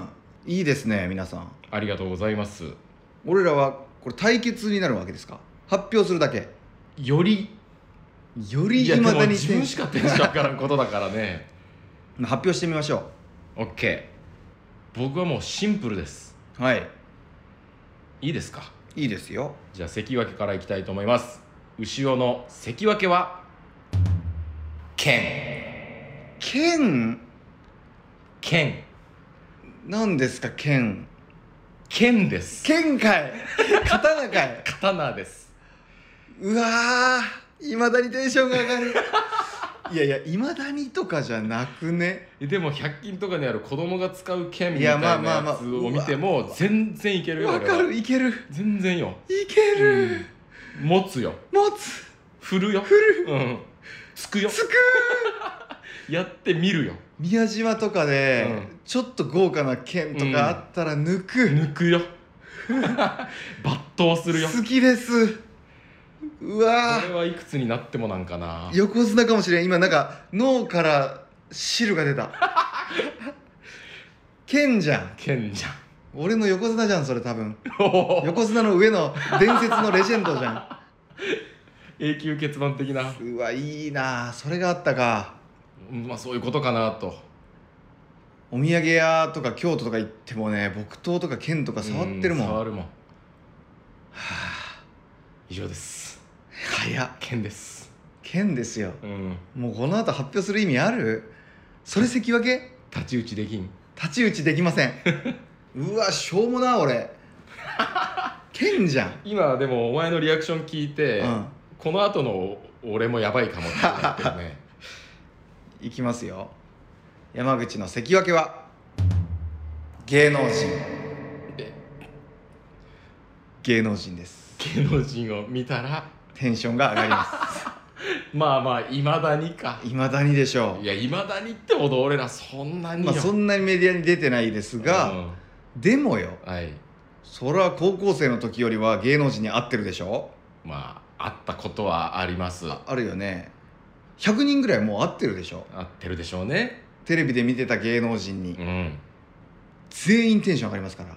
いいですね皆さん。 ありがとうございます。 俺らはこれ対決になるわけですか。発表するだけ。 よりよりいまだに自分しかテンション上がらんことだからね。 発表してみましょう。 OK。 僕はもうシンプルです。 はい。 いいですか。 いいですよ。 じゃあ関脇からいきたいと思います。牛尾の関脇は剣。 剣。 剣何ですか剣。 剣です。 剣かい。刀かい。 刀です。 うわーいまだにテンションが上がる。いやいやいまだにとかじゃなくね。 でもひゃく均とかにある子供が使う剣みたいなやつを見ても全然いけるよ。 わかる。いける。 全然よ。 いける、 うん、持つよ。 持つ。 振るよ。 振る、 うん、つくよ。 つくやってみるよ。 宮島とかで、うん、ちょっと豪華な剣とかあったら抜く、 うん、抜くよ。抜刀するよ。 好きです。うわこれはいくつになってもなんかな。 横綱かもしれん。今なんか脳から汁が出た。剣じゃん。 剣じゃん。 俺の横綱じゃんそれ多分。横綱の上の伝説のレジェンドじゃん。 永久欠番的な。 うわいいなそれがあったか。 まあそういうことかなと。 お土産屋とか京都とか行ってもね木刀とか剣とか触ってるもん。 触るもん。はあ、 以上です。 早っ。 剣です。 剣ですよ、 うん、 もうこの後発表する意味ある。それ関脇。 太刀打ちできん。 太刀打ちできません。うわしょうもな俺。剣じゃん。 今でもお前のリアクション聞いて、うん、この後の俺もやばいかもって思ってるね。。 いきますよ。山口の関脇は芸能人芸能人です。 芸能人を見たらテンションが上がりますまあまあいまだにか。 いまだにでしょう。 いやいまだにってほど俺らそんなによ、 まあ、そんなにメディアに出てないですが、 うんでもよ、 はい、 それは高校生の時よりは芸能人に会ってるでしょ。 まあ会ったことはあります。 あ, あるよね。ひゃくにんぐらいもう会ってるでしょ。 会ってるでしょうね。 テレビで見てた芸能人に、 うん、 全員テンション上がりますから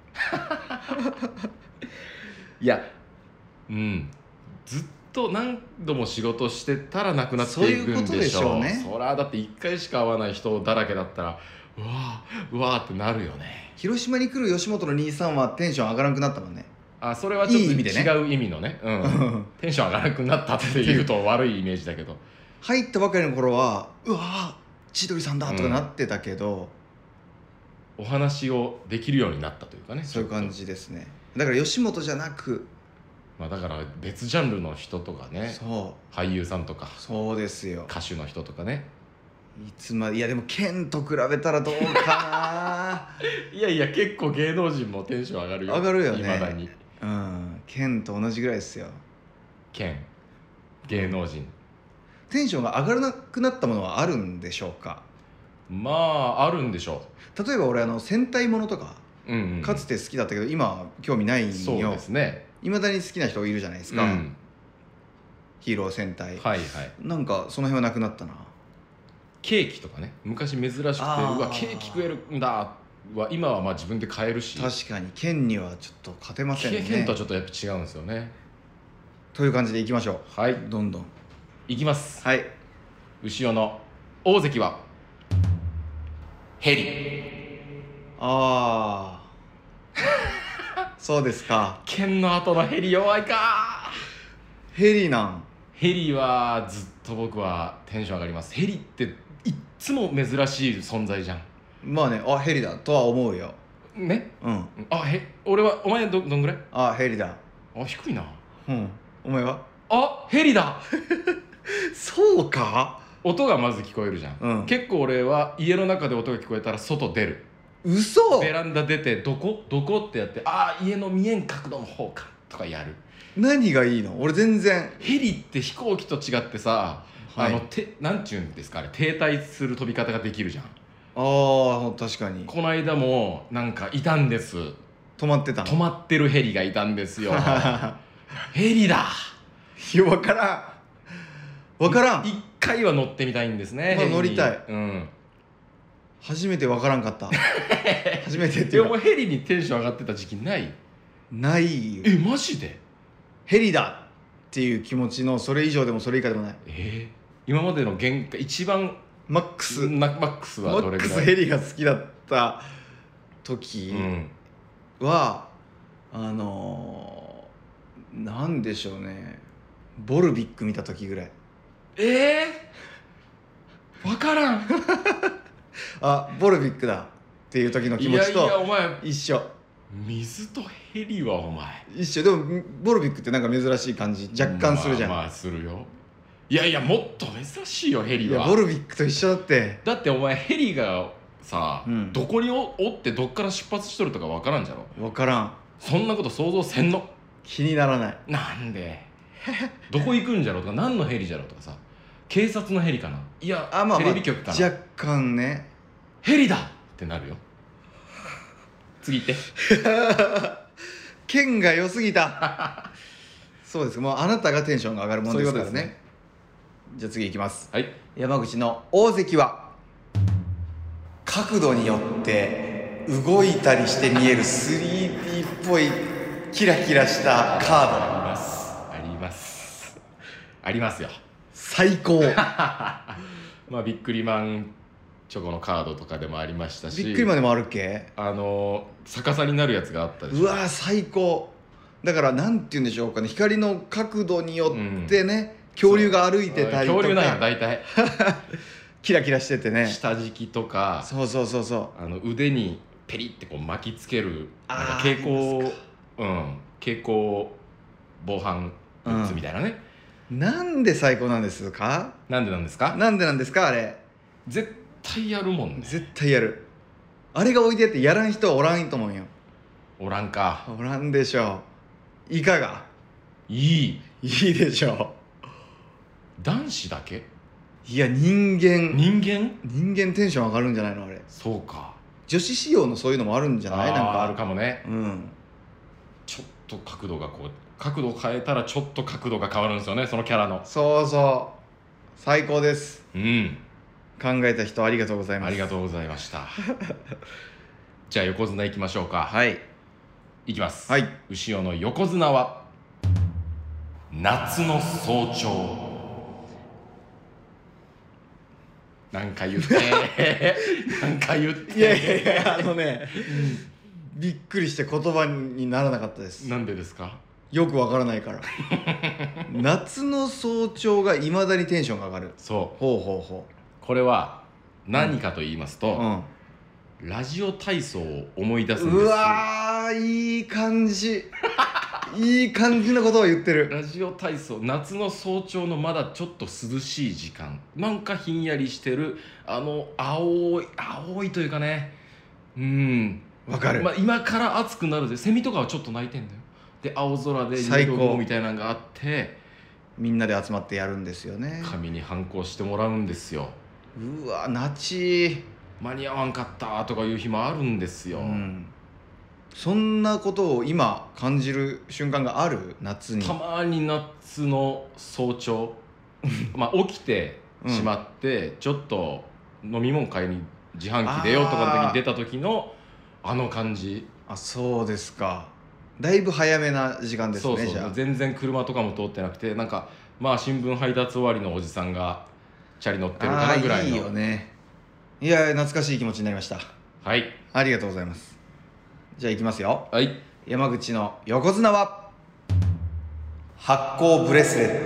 いやうんずっと何度も仕事してたらなくなっていくんでしょう。 そういうことでしょうね。 そりゃだっていっかいしか会わない人だらけだったらうわーうわーってなるよね。 広島に来る吉本の兄さんはテンション上がらなくなったもんね。 あ、それはちょっといい意味でね違う意味のね、うん、テンション上がらなくなったっていうと悪いイメージだけど入ったばかりの頃はうわー千鳥さんだとかなってたけど、 お話をできるようになったというかね。 そういう感じですね。だから吉本じゃなく、 まあ、だから別ジャンルの人とかね、 そう俳優さんとかそうですよ。 歌手の人とかね。 いつまでいやでも剣と比べたらどうかないやいや結構芸能人もテンション上がるよ。 上がるよね。 いまだに。 うん、剣と同じぐらいですよ。 剣芸能人、 テンションが上がらなくなったものはあるんでしょうか。 まああるんでしょ例えば俺あの戦隊ものとか、 う、うんうん、 かつて好きだったけど今は興味ないんよ。 そうですね。 いまだに好きな人いるじゃないですか、 うん、 ヒーロー戦隊、 はいはい。 なんかその辺はなくなったな。 ケーキとかね、昔珍しくてうわケーキ食えるんだは今はまあ自分で買えるし、 確かに剣にはちょっと勝てませんね。 剣とはちょっとやっぱ違うんですよね。 という感じでいきましょう。 はいどんどんいきます。 はい。 牛尾の大関はヘリ。 ああそうですか。 剣の後のヘリ弱いか。 ヘリなん。 ヘリはずっと僕はテンション上がります。ヘリっていっつも珍しい存在じゃん。 まあね、あヘリだとは思うよ。 ね。 うんあへ俺はお前 ど, どんぐらいあヘリだ。 あ低いな。 うんお前は。 あヘリだそうか。 音がまず聞こえるじゃん、 うん結構俺は家の中で音が聞こえたら外出る。 嘘。 ベランダ出てどこどこってやってああ家の見えん角度の方かとかやる。 何がいいの。俺全然。 ヘリって飛行機と違ってさ、 はい、 あのてなんちゅうんですかあれ停滞する飛び方ができるじゃん。 ああ確かに。 この間もなんかいたんです。 止まってたの。 止まってるヘリがいたんですよヘリだ。 いや分からん分からん。 一回は乗ってみたいんですね。 まあヘリに乗りたい。 うん初めて分からんかった初めてっていうかでもヘリにテンション上がってた時期ない？ ないよ。 えマジで？ ヘリだっていう気持ちのそれ以上でもそれ以下でもない。 えー、今までの限界一番マックスマックスはどれぐらい？ マックスヘリが好きだった時は、うん、あのー、なんでしょうね、ボルビック見た時ぐらい。 ええー、分からんあボルビックだっていう時の気持ちといやいやお前一緒。 水とヘリはお前一緒。でもボルビックってなんか珍しい感じ若干するじゃん。 まあ、まあするよ。いやいやもっと珍しいよヘリは。 いやボルビックと一緒だって。 だってお前ヘリがさ、うん、どこにおおってどっから出発しとるとか分からんじゃろ。 分からん。 そんなこと想像せんの。 気にならない。 なんでどこ行くんじゃろうとか何のヘリじゃろうとかさ、警察のヘリかな、いやあ、まあまあ、テレビ局かな、 若干ねヘリだってなるよ。次行って剣が良すぎたそうです。もうあなたがテンションが上がるものですからね。そういうことですね。じゃあ次いきます、はい、山口の大関は角度によって動いたりして見える スリーディー っぽいキラキラしたカード。 ありますありますありますよ。 最高まあビックリマンチョコのカードとかでもありましたし、 ビックリマンでもあるっけ。 あの逆さになるやつがあったでしょ。 うわ最高。だからなんて言うんでしょうかね、光の角度によってね、うん、恐竜が歩いてたりとか。恐竜なんや大体キラキラしててね、 下敷きとか、 そうそうそうそう、 あの腕にペリってこう巻きつけるなんか蛍光うん蛍光防犯グッズみたいなね、 うん、なんで最高なんですか。 なんでなんですか。 なんでなんですかあれ。 絶対やるもんね。 絶対やる。 あれが置いてあってやらん人はおらんと思うんよ。 おらんか。 おらんでしょう。いかがいい。 いいでしょ男子だけ？ う。いや人間人間人間テンション上がるんじゃないのあれ。 そうか。 女子仕様のそういうのもあるんじゃない？ あなんかあるかもね。 うん。 ちょっと角度がこう角度を変えたらちょっと角度が変わるんですよね、そのキャラの。 そうそう最高です。 うん考えた人ありがとうございます。 ありがとうございましたじゃあ横綱いきましょうか。 はいいきます。 はい牛尾の横綱は夏の早朝。なんか言ってなんか言っていやいやいやあのね、うん、びっくりして言葉にならなかったです。 なんでですか？ よくわからないから夏の早朝がいまだにテンションが上がる。 そうほうほうほこれは何かと言いますと、 う、うん、 ラジオ体操を思い出すんです。 うわーいい感じいい感じのことを言ってる。 ラジオ体操、夏の早朝のまだちょっと涼しい時間、なんかひんやりしてるあの青い青いというかね、うんわかる、 まあ、今から暑くなるぜ。セミとかはちょっと鳴いてんだよ。で青空で最高入道雲みたいなのがあって、 みんなで集まってやるんですよね。 紙に反抗してもらうんですよ。 うわなち間に合わんかったとかいう日もあるんですよ、 うん、そんなことを今感じる瞬間がある？夏にたまに夏の早朝まあ起きてしまって、うん、ちょっと飲み物買いに自販機出ようとかの時に出た時のあの感じ。 あそうですか。だいぶ早めな時間ですね。 そうそう、 じゃあ全然車とかも通ってなくて、なんかまあ新聞配達終わりのおじさんがチャリ乗ってるかなぐらいの。 いいよね。いや懐かしい気持ちになりました。 はい、 ありがとうございます。じゃあいきますよ。 はい、 山口の横綱は発酵ブレスレット。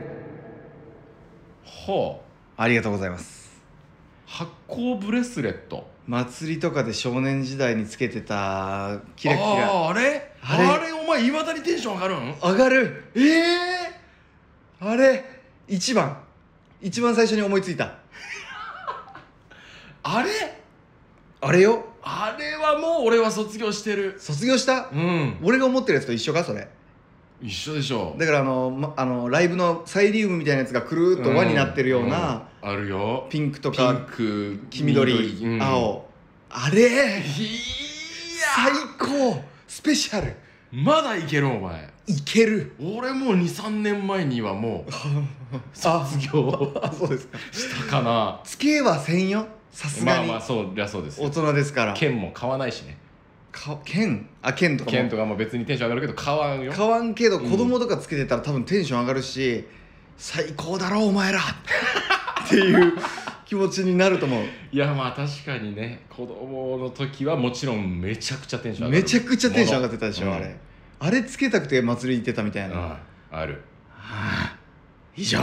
ほう、 ありがとうございます。 発酵ブレスレット。 祭りとかで少年時代につけてたキラキラ。 ああ、あれあれあれお前いまだにテンション上がるん？ 上がる。ええー、あれ一番一番最初に思いついたあれあれよ。 あれはもう俺は卒業してる。 卒業した。 うん、 俺が思ってるやつと一緒かそれ。 一緒でしょ。 だからあの、ま、あのライブのサイリウムみたいなやつがくるーっと輪になってるような、 うんうん、あるよ。 ピンクとかピンク、 黄緑、 うん、 青、あれいや最高スペシャル。 まだいけるお前。 いける。 俺もう にさんねんまえにはもう卒業あそうですか。 したかな。 つけはせんよさすがに。 まあまあそりゃそうですよ。 大人ですから。 剣も買わないしね。 か剣あ剣とかも剣とかも別にテンション上がるけど買わんよ。 買わんけどうん子供とかつけてたら多分テンション上がるし、最高だろお前らっていう気持ちになると思う。 いやまあ確かにね、子供の時はもちろんめちゃくちゃテンション上がる。 めちゃくちゃテンション上がってたでしょ、 うん、 あれあれつけたくて祭りに行ってたみたいな、 うん、ある。 はあ、以上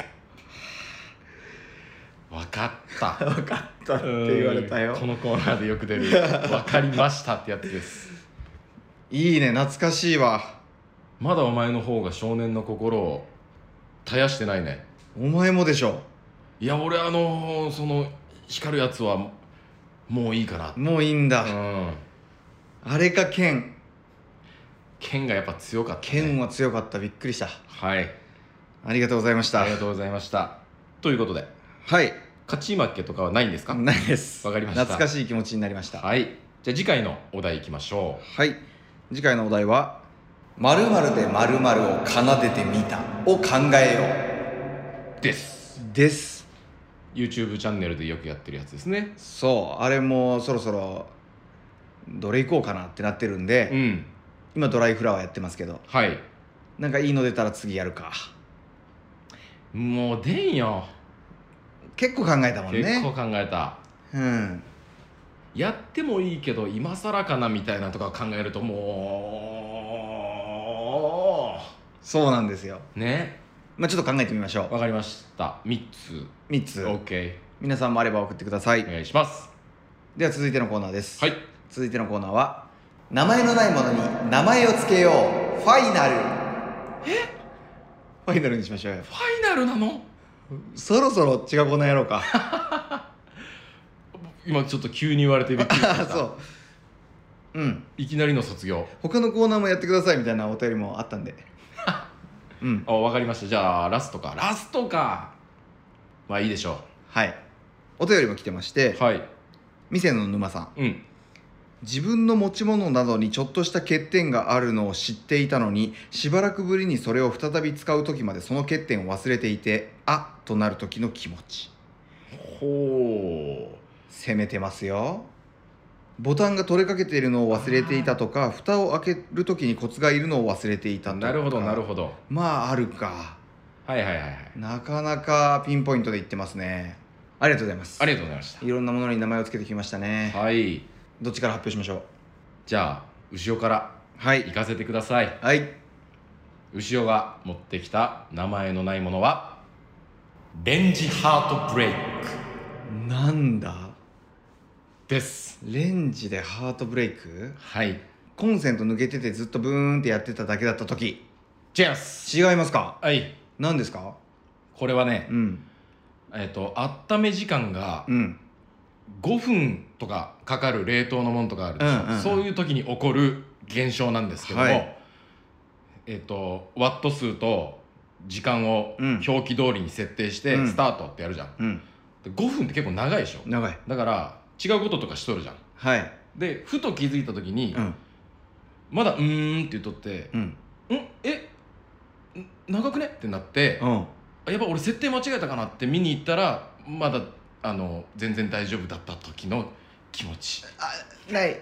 分かった分かったって言われたよ。 このコーナーでよく出る分かりましたってやつです。 いいね懐かしいわ。 まだお前の方が少年の心を絶やしてないね。 お前もでしょ。 いや俺あのー、その光るやつはもういいかな。 もういいんだ、 うん、 あれか剣。 剣がやっぱ強かった、ね、 剣は強かった。びっくりした。 はい、 ありがとうございました。 ありがとうございました。ということではい勝ち負けとかはないんですか？ ないです。 わかりました。 懐かしい気持ちになりました。 はいじゃあ次回のお題いきましょう。はい次回のお題は〇〇で〇〇を奏でてみたを考えようですです。 YouTube チャンネルでよくやってるやつですね。 そうあれもそろそろどれ行こうかなってなってるんで、 うん、 今ドライフラワーやってますけど、 はい、 なんかいいの出たら次やるか。 もう出んよ。 結構考えたもんね。 結構考えた。 うんやってもいいけど今更かなみたいなとか考えるともそうなんですようね。 まあちょっと考えてみましょう。 わかりました。みっつみっつ OK 皆さんもあれば送ってください。 お願いします。 では続いてのコーナーです。 はい続いてのコーナーは名前のないものに名前をつけようファイナル。 えファイナルにしましょうよ。 ファイナルなの？ そろそろ違うコーナーやろうか。 フ今ちょっと急に言われてびっくりしましたそううんいきなりの卒業。 他のコーナーもやってくださいみたいなお便りもあったんでうんあ、わかりました。じゃあラストかラストかまあいいでしょはいお便りも来てましてう。はい店の沼さん、 うん自分の持ち物などにちょっとした欠点があるのを知っていたのにしばらくぶりにそれを再び使う時までその欠点を忘れていてあっとなる時の気持ち。 ほう攻めてますよ。ボタンが取れかけているのを忘れていたとか蓋を開ける時にコツがいるのを忘れていたとか。 なるほどなるほど。 まああるか。 はいはいはいはいなかなかピンポイントで言ってますね。ありがとうございます。 ありがとうございましいろんなものに名前を付けてきましたね。 た。はいどっちから発表しましょう。 じゃあ牛尾からはい行かせてください。 はい牛尾が持ってきた名前のないものはレンジハートブレイクなんだです。 レンジでハートブレイク。 はいコンセント抜けててずっとブーンってやってただけだった時。 違います。 違いますか。 はい何ですか。 これはね、 うんえっと温め時間がうんごふんとかかかる冷凍のものとかあるでしょ、 うんうんうんそういう時に起こる現象なんですけども、 はいえっとワット数と時間をうん表記通りに設定してうんスタートってやるじゃん、 うんでごふんって結構長いでしょ。 長い。 だから違うこととかしとるじゃん。 はいでふと気づいた時に、 うんまだうーんって言っとってうんんえん長くねってなって、 うんあやばい俺設定間違えたかなって見に行ったらまだあの全然大丈夫だった時の気持ち。 あない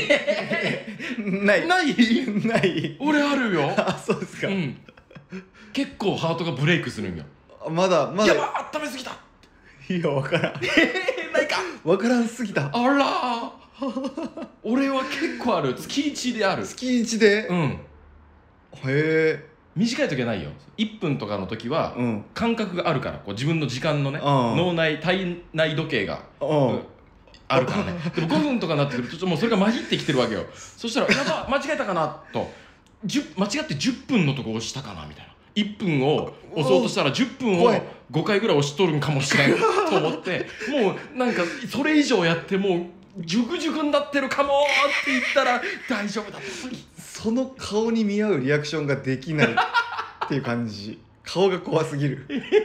ないないない俺あるよあそうですか、 うん結構ハートがブレイクするんよ。 まだまだやば温めすぎたいやわからんえー、ないかわからんすぎた。 あら俺は結構ある。月いちである。 月一で、へうんえ短い時はないよ。いっぷんとかの時はうん感覚があるからこう自分の時間のねうん脳内体内時計がうんあるからね。でもごふんとかになってくるとちょっともうそれが混じってきてるわけよ。そしたらやば間違えたかなとじゅ間違ってじゅっぷんのとこ押したかなみたいな。いっぷんを押そうとしたらじゅっぷんを怖いごかいぐらい押しとるんかもしれんと思ってもうなんかそれ以上やってもうジュクジュクになってるかもって言ったら大丈夫だった時その顔に見合うリアクションができないっていう感じ。顔が怖すぎる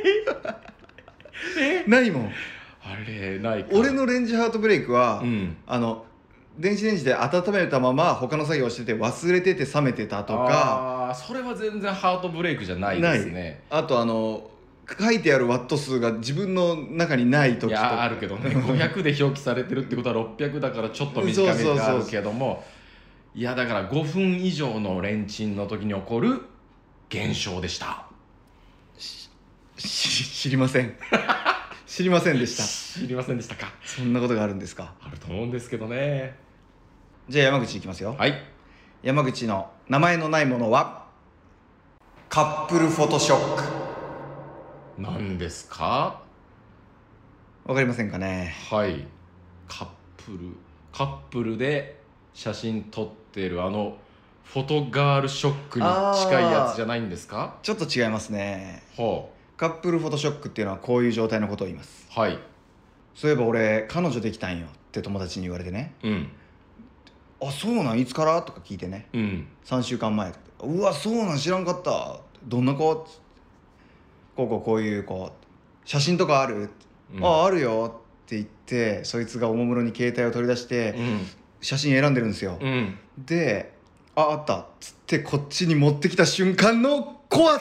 えないもん。 あれないか。 俺のレンジハートブレイクは、 うんあの電子レンジで温めたまま他の作業をしてて忘れてて冷めてたとか。 あーそれは全然ハートブレイクじゃないですね。 あとあの書いてあるワット数が自分の中にない時とか。 いやあるけどねごひゃくで表記されてるってことはろっぴゃくだからちょっと短めであるけどもいやだからごふん以上のレンチンの時に起こる現象でした。 し知りません知りませんでした。 知りませんでしたか。 そんなことがあるんですか。 あると思うんですけどね。 じゃあ山口いきますよ。 はい山口の名前のないものはカップルフォトショック。 何ですか。 わかりませんかね。 はいカップルカップルで写真撮ってるあのフォトガールショックに近いやつじゃないんですか。 ちょっと違いますね。 はカップルフォトショックっていうのはこういう状態のことを言います。 あはいそういえば俺彼女できたんよって友達に言われてね。 うんあそうなんいつからとか聞いてね。 うんさんしゅうかんまえとかうわそうなん知らんかったどんな子つってこうこうこういう子写真とかある、 うんああるよって言ってそいつがおもむろに携帯を取り出してうん写真選んでるんですよ、 うんでああったっつってこっちに持ってきた瞬間の怖さ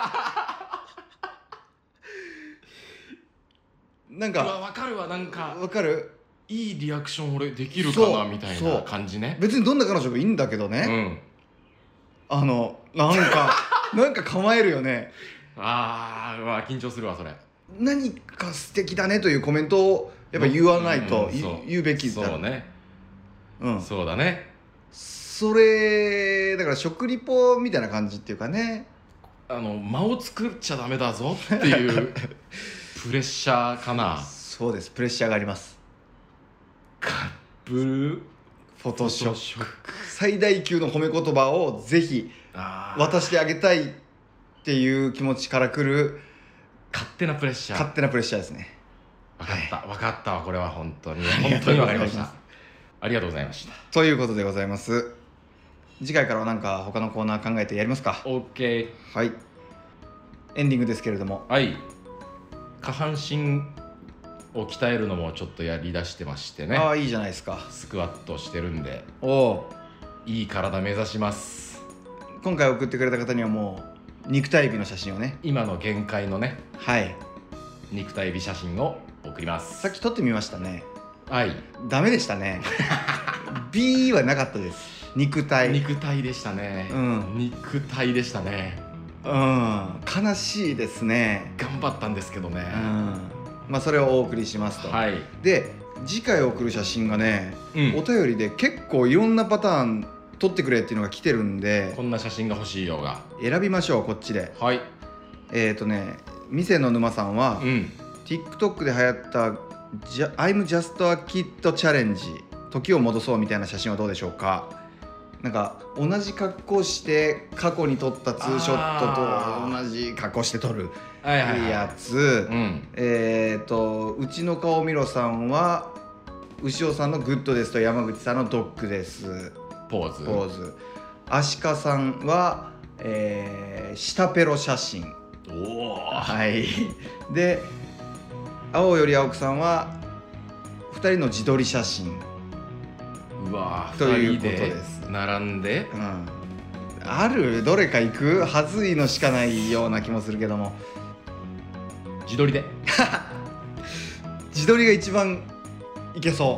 なんうわか分かるわ。なんかわかる。 いいリアクション俺できるかそうなみたいなそう感じね。 別にどんな彼女もいいんだけどうね、 んあのなんかなんか構えるよね。 あーうわ緊張するわそれ。 何か素敵だねというコメントをやっぱ言わないと、 うんそう言うべきだ。 そうね、 うん、 そうだね。 それだから食リポみたいな感じっていうかね。 あの間を作っちゃダメだぞっていうプレッシャーかな。 そうです、プレッシャーがあります。 カップルフォトショックフォトショック最大級の褒め言葉をぜひあー渡してあげたいっていう気持ちからくる勝手なプレッシャー。 勝手なプレッシャーですね。 分かった、はい、分かったわ。これは本当に本当に分かりました。ありがとうございました。 ということでございます。次回からは何か他のコーナー考えてやりますか。 OK。 はい、エンディングですけれども、 はい、下半身を鍛えるのもちょっとやりだしてましてね。 ああ、いいじゃないですか。 スクワットしてるんで、 おお、 いい体目指します。 今回送ってくれた方にはもう肉体美の写真をね、 今の限界のね、 はい、 肉体美写真を送ります。 さっき撮ってみましたね。 はい、 ダメでしたねB はなかったです。肉体肉体でしたね、 うん、 肉体でしたね。 うん、悲しいですね。 頑張ったんですけどね、 うん、まあそれをお送りしますと。 はい、 で次回送る写真がね、うん、お便りで結構いろんなパターン撮ってくれっていうのが来てるんで、 こんな写真が欲しいよが選びましょう、こっちで。 はい、 えっとね、店の沼さんは、うん、TikTok で流行ったI'm just a kid チャレンジ、時を戻そうみたいな写真はどうでしょうか。なんか同じ格好して過去に撮ったツーショットと同じ格好して撮るやつ、えっとうちの顔みろさんは牛尾さんのグッドですと山口さんのドッグですポーズ。 ポーズ。アシカさんは、えー、下ペロ写真。 おー、 はい。で青より青くさんはふたりの自撮り写真。 うわー、 ということです。 並んで、 うん、ある？どれか行く？はずいのしかないような気もするけども、 自撮りで自撮りが一番いけそう。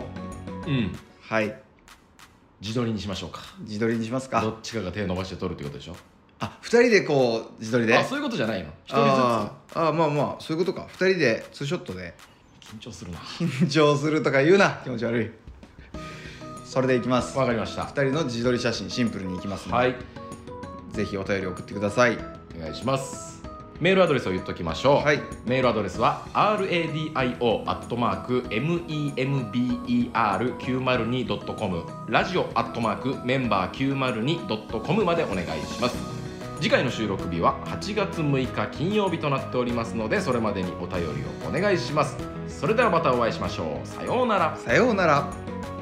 うん、はい、自撮りにしましょうか。 自撮りにしますか。 どっちかが手伸ばして撮るってことでしょ。 あ、ふたりでこう自撮りで。 あ、そういうことじゃないの。ひとりずつ。 ああ、まあまあそういうことか。ふたりでツーショットで。 緊張するな。 緊張するとか言うな、気持ち悪い。それでいきます。 わかりました。 ふたりの自撮り写真シンプルにいきますので、はい、ぜひお便り送ってください。 お願いします。メールアドレスを言っときましょう。はい、メールアドレスは ラディオ アットマーク メンバーきゅうまるに ドットコム ラジオ アットマーク メンバーきゅうまるに ドットコム までお願いします。次回の収録日ははちがつむいか金曜日となっておりますので、それまでにお便りをお願いします。それではまたお会いしましょう。さようなら。 さようなら。